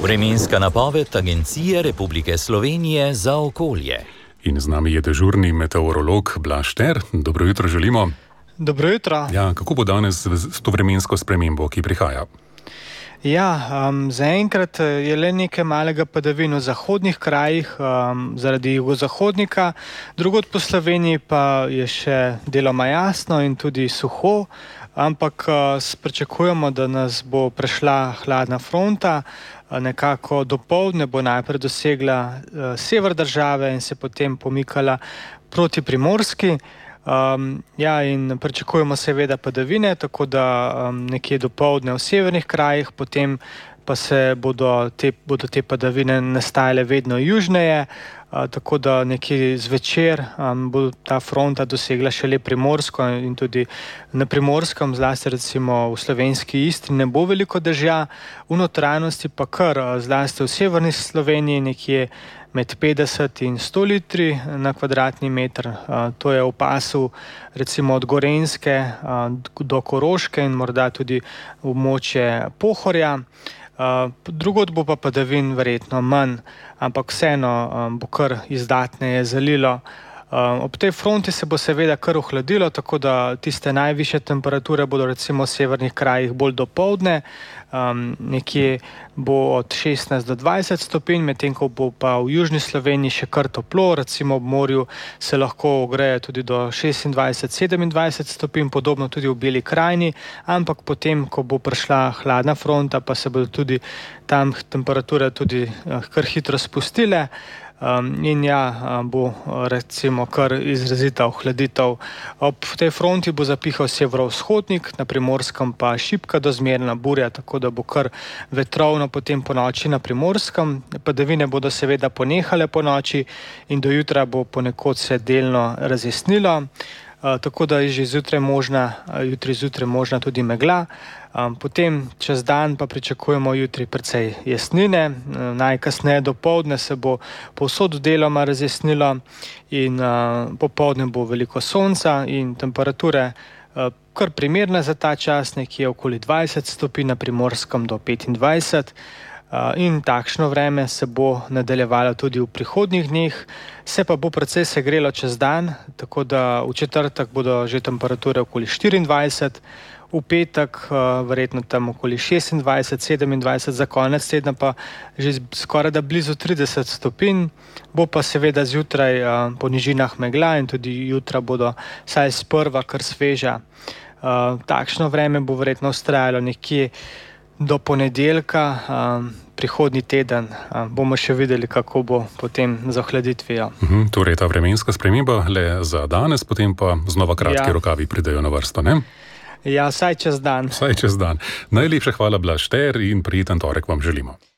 Vremenska napoved Agencije Republike Slovenije za okolje. In z nami je dežurni meteorolog Blaž Šter. Dobro jutro želimo. Dobro jutro. Ja, kako bo danes s to vremensko spremembo, ki prihaja? Ja, zaenkrat je le nekaj malega padavin v zahodnih krajih zaradi jugozahodnika, drugod po Sloveniji pa je še deloma jasno in tudi suho, ampak pričakujemo, da nas bo prešla hladna fronta. Nekako dopoldne bo najprej dosegla sever države in se potem pomikala proti Primorski. In pričakujemo seveda padavine, tako da nekje dopoldne v severnih krajih, potem pa bodo te padavine nastajale vedno južneje, tako da nekje zvečer bo ta fronta dosegla šele Primorsko in tudi na Primorskem, zlasti recimo v slovenski Istri, ne bo veliko dežja, v notranjosti pa kar, zlasti v severni Sloveniji nekje med 50 in 100 litri na kvadratni meter. To je v pasu recimo od Gorenjske do Koroške in morda tudi območje Pohorja. Drugod bo pa padavin verjetno manj, ampak vseeno bo kar izdatneje zalilo. Ob tej fronti se bo seveda kar ohladilo, tako da tiste najvišje temperature bodo recimo v severnih krajih bolj dopoldne, nekje bo od 16 do 20 stopinj, medtem ko bo pa v južni Sloveniji še kar toplo, recimo ob morju se lahko ogreje tudi do 26-27 stopinj, podobno tudi v Beli krajini, ampak potem, ko bo prišla hladna fronta, pa se bodo tudi tam temperature tudi kar hitro spustile. Bo recimo kar izrazita ohladitev. Ob tej fronti bo zapihal severovzhodnik, na Primorskem pa šibka do zmerna burja, tako da bo kar vetrovno potem po noči na Primorskem. Padavine bodo seveda ponehale po noči in do jutra bo ponekod se delno razjasnilo, tako da je že jutri zjutraj možna tudi megla. Potem čez dan pa pričakujemo jutri precej jasnine, najkasneje dopoldne se bo povsod deloma razjasnilo in popoldne bo veliko sonca in temperature kar primerne za ta čas, nekje okoli 20 stopinj, na Primorskem do 25. In takšno vreme se bo nadaljevalo tudi v prihodnjih dneh, se pa bo precej segrelo čez dan, tako da v četrtek bodo že temperature okoli 24, v petek verjetno tam okoli 26, 27, za konec tedna pa že skoraj da blizu 30 stopinj, bo pa seveda zjutraj po nižinah megla in tudi jutra bodo vsaj sprva kar sveža. Takšno vreme bo verjetno vztrajalo nekje do ponedeljka, prihodnji teden. Bomo še videli, kako bo potem z ohladitvijo. Torej ta vremenska sprememba le za danes, potem pa znova kratki rokavi pridejo na vrsto, ne? Ja, vsaj čez dan. Najlepša hvala, Blaž Šter, in prijeten torek vam želimo.